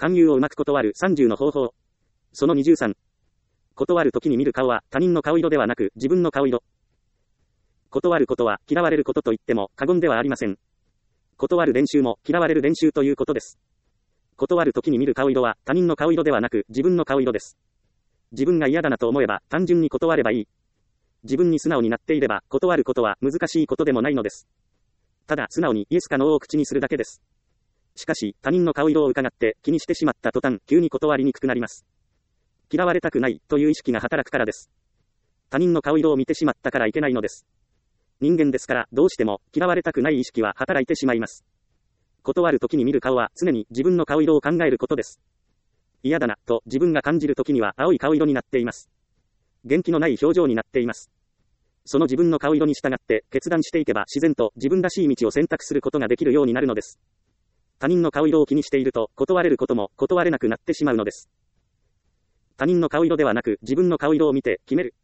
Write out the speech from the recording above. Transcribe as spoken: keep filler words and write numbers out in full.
勧誘をうまく断るさんじゅうの方法。そのにじゅうさん。断るときに見る顔は他人の顔色ではなく自分の顔色。断ることは嫌われることと言っても過言ではありません。断る練習も嫌われる練習ということです。断るときに見る顔色は他人の顔色ではなく自分の顔色です。自分が嫌だなと思えば単純に断ればいい。自分に素直になっていれば断ることは難しいことでもないのです。ただ素直にイエスかノーを口にするだけです。しかし他人の顔色を伺って気にしてしまった途端急に断りにくくなります。嫌われたくないという意識が働くからです。他人の顔色を見てしまったからいけないのです。人間ですからどうしても嫌われたくない意識は働いてしまいます。断るときに見る顔は常に自分の顔色を考えることです。嫌だなと自分が感じるときには青い顔色になっています。元気のない表情になっています。その自分の顔色に従って決断していけば自然と自分らしい道を選択することができるようになるのです。他人の顔色を気にしていると断れることも断れなくなってしまうのです。他人の顔色ではなく自分の顔色を見て決める。